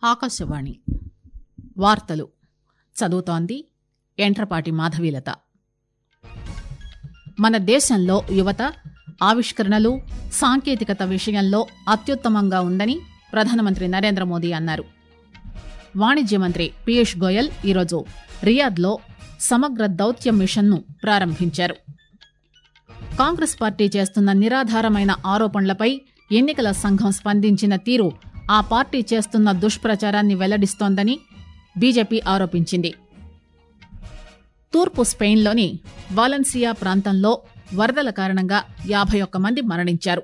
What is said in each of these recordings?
ఆకాశవాణి వార్తలు చదువుతోంది ఎంట్రపాటి మాధవీలత. మన దేశంలో యువత ఆవిష్కరణలు, సాంకేతికత విషయంలో అత్యుత్తమంగా ఉందని ప్రధానమంత్రి నరేంద్ర మోదీ అన్నారు. వాణిజ్య మంత్రి పీయూష్ గోయల్ ఈరోజు రియాద్లో సమగ్ర దౌత్య మిషన్ను ప్రారంభించారు. కాంగ్రెస్ పార్టీ చేస్తున్న నిరాధారమైన ఆరోపణలపై ఎన్నికల సంఘం స్పందించిన తీరు ఆ పార్టీ చేస్తున్న దుష్ప్రచారాన్ని వెల్లడిస్తోందని బీజేపీ ఆరోపించింది. తూర్పు స్పెయిన్లోని వాలెన్సియా ప్రాంతంలో వరదల కారణంగా 51 మంది మరణించారు.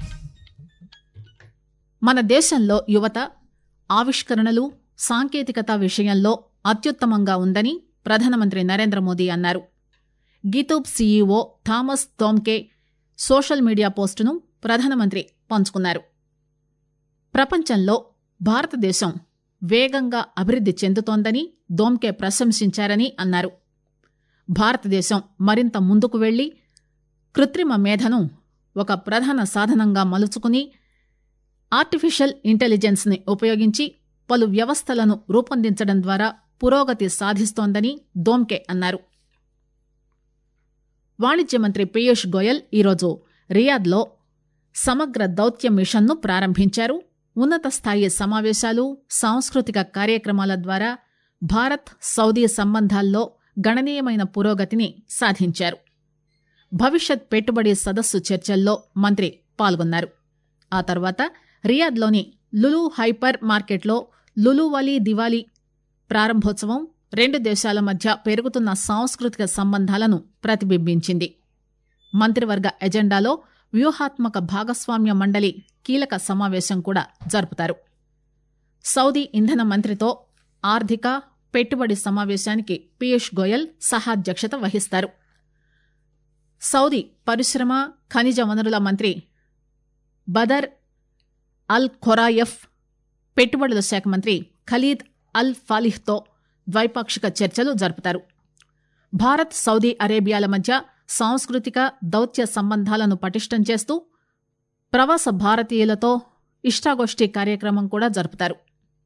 మన దేశంలో యువత ఆవిష్కరణలు, సాంకేతికత విషయంలో అత్యుత్తమంగా ఉందని ప్రధానమంత్రి నరేంద్ర మోదీ అన్నారు. GitHub CEO Thomas Dohmke social media పోస్టును ప్రధానమంత్రి పంచుకున్నారు. ప్రపంచంలో భారతదేశం వేగంగా అభివృద్ది చెందుతోందని దోమ్కే ప్రశంసించారని అన్నారు. భారతదేశం మరింత ముందుకు వెళ్లి కృత్రిమ మేధను ఒక ప్రధాన సాధనంగా మలుచుకుని ఆర్టిఫిషియల్ ఇంటెలిజెన్స్ ని ఉపయోగించి పలు వ్యవస్థలను రూపొందించడం ద్వారా పురోగతి సాధిస్తోందని దోమ్కే అన్నారు. వాణిజ్య మంత్రి పీయూష్ గోయల్ ఈరోజు రియాద్లో సమగ్ర దౌత్య మిషన్ను ప్రారంభించారు. ఉన్నత స్థాయి సమావేశాలు, సాంస్కృతిక కార్యక్రమాల ద్వారా భారత్ సౌదీ సంబంధాల్లో గణనీయమైన పురోగతిని సాధించారు. భవిష్యత్ పెట్టుబడి సదస్సు చర్చల్లో మంత్రి పాల్గొన్నారు. ఆ తర్వాత రియాద్లోని లులు హైపర్ మార్కెట్లో లులువాలీ దివాలీ ప్రారంభోత్సవం రెండు దేశాల మధ్య పెరుగుతున్న సాంస్కృతిక సంబంధాలను ప్రతిబింబించింది. మంత్రివర్గ ఎజెండాలో వ్యూహాత్మక భాగస్వామ్య మండలి కీలక సమావేశం కూడా జరుపుతారు. సౌదీ ఇంధన మంత్రితో ఆర్థిక, పెట్టుబడి సమావేశానికి పీయూష్ గోయల్ సహాధ్యక్షత వహిస్తారు. సౌదీ పరిశ్రమ, ఖనిజ వనరుల మంత్రి బదర్ అల్ ఖొరాయఫ్, పెట్టుబడుల శాఖ మంత్రి ఖలీద్ అల్ ఫాలిహ్తో ద్వైపాక్షిక చర్చలు జరుపుతారు. భారత్, సౌదీ అరేబియాల మధ్య సాంస్కృతిక, దౌత్య సంబంధాలను పటిష్టం చేస్తూ ప్రవాస భారతీయులతో ఇష్టాగోష్ఠి కార్యక్రమం కూడా జరుపుతారు.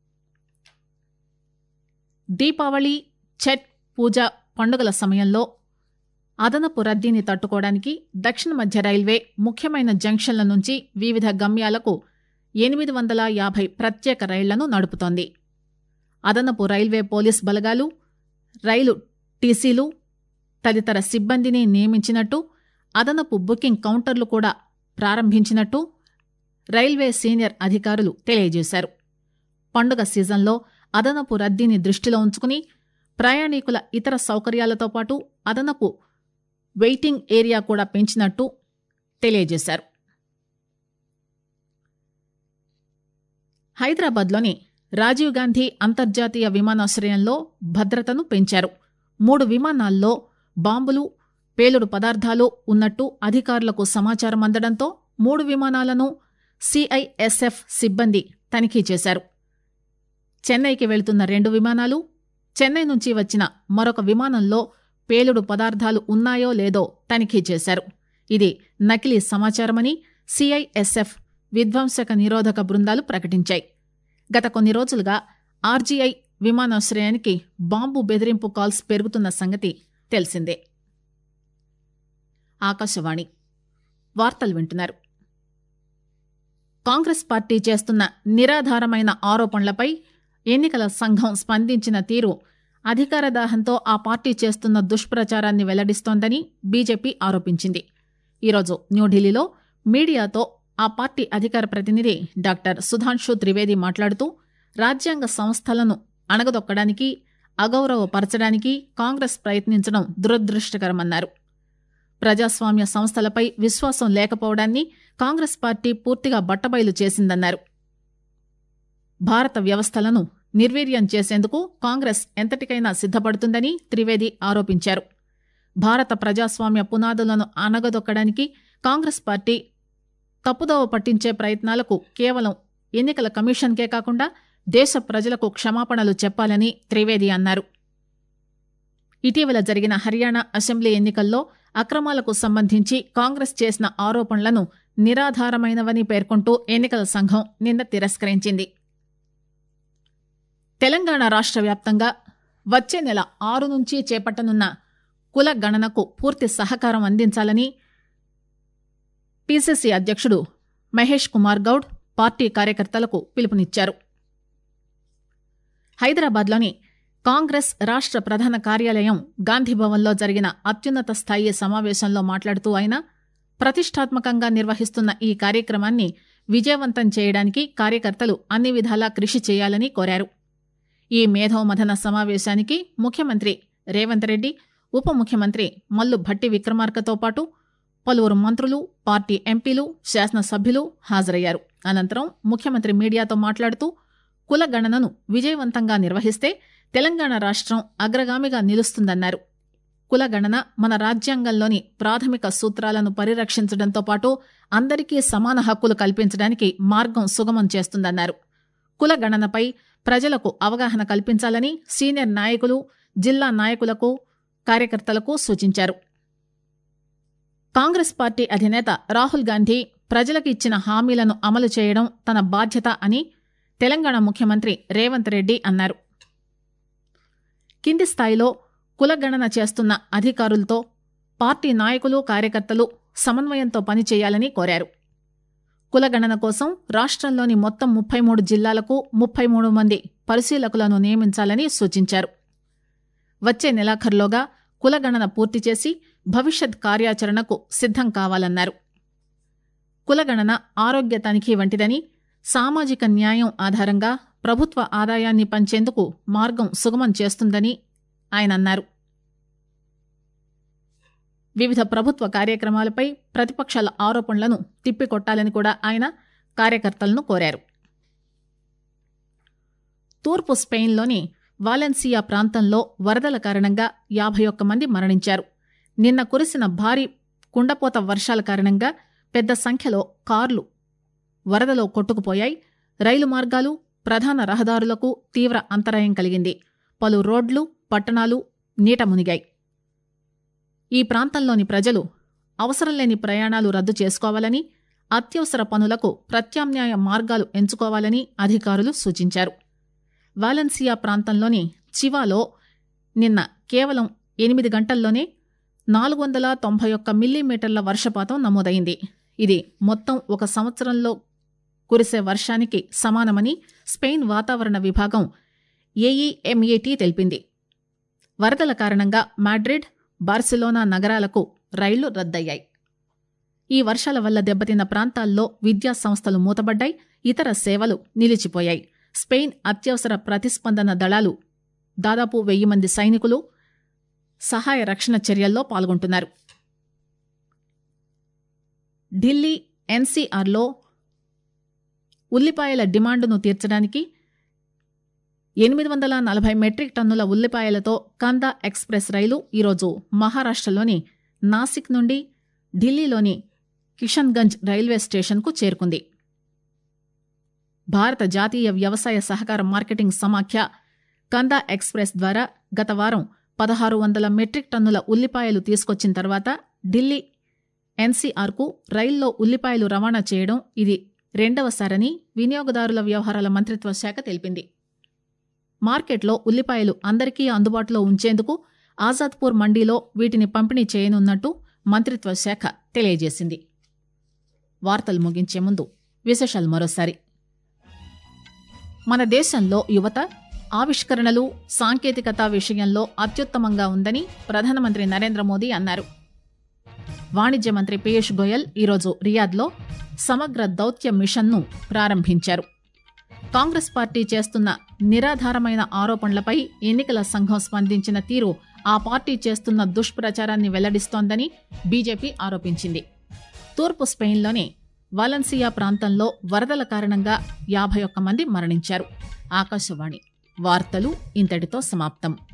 దీపావళి, ఛట్ పూజ పండుగల సమయంలో అదనపు రద్దీని తట్టుకోవడానికి దక్షిణ మధ్య రైల్వే ముఖ్యమైన జంక్షన్ల నుంచి వివిధ గమ్యాలకు 850 ప్రత్యేక రైళ్లను నడుపుతోంది. అదనపు రైల్వే పోలీస్ బలగాలు, రైలు టీసీలు తదితర సిబ్బందిని నియమించినట్టు, అదనపు బుకింగ్ కౌంటర్లు కూడా ప్రారంభించినట్టు రైల్వే సీనియర్ అధికారులు తెలియజేశారు. పండుగ సీజన్లో అదనపు రద్దీని దృష్టిలో ఉంచుకుని ప్రయాణికుల ఇతర సౌకర్యాలతో పాటు అదనపు వెయిటింగ్ ఏరియా కూడా పెంచినట్టు తెలియజేశారు. హైదరాబాద్లోని రాజీవ్ గాంధీ అంతర్జాతీయ విమానాశ్రయంలో భద్రతను పెంచారు. 3 విమానాల్లో బాంబులు, పేలుడు పదార్థాలు ఉన్నట్టు అధికారులకు సమాచారం అందడంతో 3 విమానాలను సిఐఎస్ఎఫ్ సిబ్బంది తనిఖీ చేశారు. చెన్నైకి వెళుతున్న 2 విమానాలు, చెన్నై నుంచి వచ్చిన మరొక విమానంలో పేలుడు పదార్థాలు ఉన్నాయో లేదో తనిఖీ చేశారు. ఇది నకిలీ సమాచారమని సిఐఎస్ఎఫ్ విధ్వంసక నిరోధక బృందాలు ప్రకటించాయి. గత కొన్ని రోజులుగా ఆర్జీఐ విమానాశ్రయానికి బాంబు బెదిరింపు కాల్స్ పెరుగుతున్న సంగతి తెలిసిందే. ఆకాశవాణి వార్తలు వింటున్నారు. కాంగ్రెస్ పార్టీ చేస్తున్న నిరాధారమైన ఆరోపణలపై ఎన్నికల సంఘం స్పందించిన తీరు అధికార దాహంతో ఆ పార్టీ చేస్తున్న దుష్ప్రచారాన్ని వెల్లడిస్తోందని బీజేపీ ఆరోపించింది. ఈరోజు న్యూఢిల్లీలో మీడియాతో ఆ పార్టీ అధికార ప్రతినిధి డాక్టర్ సుధాంశు త్రివేది మాట్లాడుతూ రాజ్యాంగ సంస్థలను అణగదొక్కడానికి, అగౌరవపరచడానికి కాంగ్రెస్ ప్రయత్నించడం దురదృష్టకరమన్నారు. ప్రజాస్వామ్య సంస్థలపై విశ్వాసం లేకపోవడాన్ని కాంగ్రెస్ పార్టీ పూర్తిగా బట్టబయలు చేసిందన్నారు. భారత వ్యవస్థలను నిర్వీర్యం చేసేందుకు కాంగ్రెస్ ఎంతటికైనా సిద్ధపడుతుందని త్రివేది ఆరోపించారు. భారత ప్రజాస్వామ్య పునాదులను అణగదొక్కడానికి కాంగ్రెస్ పార్టీ తప్పుదోవ పట్టించే ప్రయత్నాలకు కేవలం ఎన్నికల కమిషన్కే కాకుండా దేశ ప్రజలకు క్షమాపణలు చెప్పాలని త్రివేది అన్నారు. ఇటీవల జరిగిన హర్యానా అసెంబ్లీ ఎన్నికల్లో అక్రమాలకు సంబంధించి కాంగ్రెస్ చేసిన ఆరోపణలను నిరాధారమైనవని పేర్కొంటూ ఎన్నికల సంఘం నిన్న తిరస్కరించింది. తెలంగాణ రాష్ట్ర వ్యాప్తంగా వచ్చే నెల 6 నుంచి చేపట్టనున్న కుల గణనకు పూర్తి సహకారం అందించాలని పీసీసీ అధ్యక్షుడు మహేష్ కుమార్ గౌడ్ పార్టీ కార్యకర్తలకు పిలుపునిచ్చారు. హైదరాబాద్లోని కాంగ్రెస్ రాష్ట్ర ప్రధాన కార్యాలయం గాంధీభవన్లో జరిగిన అత్యున్నత స్థాయి సమావేశంలో మాట్లాడుతూ ఆయన ప్రతిష్టాత్మకంగా నిర్వహిస్తున్న ఈ కార్యక్రమాన్ని విజయవంతం చేయడానికి కార్యకర్తలు అన్ని విధాలా కృషి చేయాలని కోరారు. ఈ మేధోమథన సమావేశానికి ముఖ్యమంత్రి రేవంత్ రెడ్డి, ఉప ముఖ్యమంత్రి మల్లు భట్టి విక్రమార్కతో పాటు పలువురు మంత్రులు, పార్టీ ఎంపీలు, శాసనసభ్యులు హాజరయ్యారు. అనంతరం ముఖ్యమంత్రి మీడియాతో మాట్లాడుతూ కుల గణనను విజయవంతంగా నిర్వహిస్తే తెలంగాణ రాష్ట్రం అగ్రగామిగా నిలుస్తుందన్నారు. కుల గణన మన రాజ్యాంగంలోని ప్రాథమిక సూత్రాలను పరిరక్షించడంతో పాటు అందరికీ సమాన హక్కులు కల్పించడానికి మార్గం సుగమం చేస్తుందన్నారు. కుల గణనపై ప్రజలకు అవగాహన కల్పించాలని సీనియర్ నాయకులు, జిల్లా నాయకులకు, కార్యకర్తలకు సూచించారు. కాంగ్రెస్ పార్టీ అధినేత రాహుల్ గాంధీ ప్రజలకు ఇచ్చిన హామీలను అమలు చేయడం తన బాధ్యత అని తెలంగాణ ముఖ్యమంత్రి రేవంత్ రెడ్డి అన్నారు. కింది స్థాయిలో కులగణన చేస్తున్న అధికారులతో పార్టీ నాయకులు, కార్యకర్తలు సమన్వయంతో పనిచేయాలని కోరారు. కులగణన కోసం రాష్ట్రంలోని మొత్తం 33 జిల్లాలకు 33 మంది పరిశీలకులను నియమించాలని సూచించారు. వచ్చే నెలాఖరులోగా కులగణన పూర్తి చేసి భవిష్యత్ కార్యాచరణకు సిద్ధం కావాలన్నారు. కులగణన ఆరోగ్య తనిఖీ వంటిదని, సామాజిక న్యాయం ఆధారంగా ప్రభుత్వ ఆదాయాన్ని పంచేందుకు మార్గం సుగమం చేస్తుందని ఆయన అన్నారు. వివిధ ప్రభుత్వ కార్యక్రమాలపై ప్రతిపక్షాల ఆరోపణలను తిప్పికొట్టాలని కూడా ఆయన కార్యకర్తలను కోరారు. తూర్పు స్పెయిన్లోని వాలెన్సియా ప్రాంతంలో వరదల కారణంగా 51 మంది మరణించారు. నిన్న కురిసిన భారీ కుండపోత వర్షాల కారణంగా పెద్ద సంఖ్యలో కార్లు వరదలో కొట్టుకుపోయాయి. రైలు మార్గాలు, ప్రధాన రహదారులకు తీవ్ర అంతరాయం కలిగింది. పలు రోడ్లు, పట్టణాలు నీట మునిగాయి. ఈ ప్రాంతంలోని ప్రజలు అవసరం లేని ప్రయాణాలు రద్దు చేసుకోవాలని, అత్యవసర పనులకు ప్రత్యామ్నాయ మార్గాలు ఎంచుకోవాలని అధికారులు సూచించారు. వాలెన్సియా ప్రాంతంలోని చివాలో నిన్న కేవలం 8 గంటల్లోనే 491 మిల్లీమీటర్ల వర్షపాతం నమోదైంది. ఇది మొత్తం ఒక సంవత్సరంలో కురిసే వర్షానికి సమానమని స్పెయిన్ వాతావరణ విభాగం ఏఈఎంఏటీ తెలిపింది. వరదల కారణంగా మాడ్రిడ్, బార్సిలోనా నగరాలకు రైళ్లు రద్దయ్యాయి. ఈ వర్షాల వల్ల దెబ్బతిన్న ప్రాంతాల్లో విద్యా సంస్థలు మూతబడ్డాయి, ఇతర సేవలు నిలిచిపోయాయి. స్పెయిన్ అత్యవసర ప్రతిస్పందన దళాలు దాదాపు 1000 మంది సైనికులు సహాయ రక్షణ చర్యల్లో పాల్గొంటున్నారు. ఢిల్లీ ఎన్సీఆర్లో ఉల్లిపాయల డిమాండును తీర్చడానికి 840 మెట్రిక్ టన్నుల ఉల్లిపాయలతో కందా ఎక్స్ప్రెస్ రైలు ఈరోజు మహారాష్ట్రలోని నాసిక్ నుండి ఢిల్లీలోని కిషన్గంజ్ రైల్వే స్టేషన్కు చేరుకుంది. భారత జాతీయ వ్యవసాయ సహకార మార్కెటింగ్ సమాఖ్య కందా ఎక్స్ప్రెస్ ద్వారా గత వారం 1600 మెట్రిక్ టన్నుల ఉల్లిపాయలు తీసుకొచ్చిన తర్వాత ఢిల్లీ ఎన్సీఆర్కు రైల్లో ఉల్లిపాయలు రవాణా చేయడం ఇది రెండవసారని వినియోగదారుల వ్యవహారాల మంత్రిత్వ శాఖ తెలిపింది. మార్కెట్లో ఉల్లిపాయలు అందరికీ అందుబాటులో ఉంచేందుకు ఆజాద్పూర్ మండీలో వీటిని పంపిణీ చేయనున్నట్టు మంత్రిత్వ శాఖ తెలియజేసింది. వార్తలు ముగించే ముందు విశేషాలు మరోసారి. మన దేశంలో యువత ఆవిష్కరణలు, సాంకేతికత విషయంలో అత్యుత్తమంగా ఉందని ప్రధానమంత్రి నరేంద్ర మోదీ అన్నారు. వాణిజ్య మంత్రి పీయూష్ గోయల్ ఈరోజు రియాద్లో సమగ్ర దౌత్య మిషన్ను ప్రారంభించారు. కాంగ్రెస్ పార్టీ చేస్తున్న నిరాధారమైన ఆరోపణలపై ఎన్నికల సంఘం స్పందించిన తీరు ఆ పార్టీ చేస్తున్న దుష్ప్రచారాన్ని వెల్లడిస్తోందని బీజేపీ ఆరోపించింది. తూర్పు స్పెయిన్లోని వాలెన్సియా ప్రాంతంలో వరదల కారణంగా 51 మంది మరణించారు. ఆకాశవాణి వార్తలు ఇంతటితో సమాప్తం.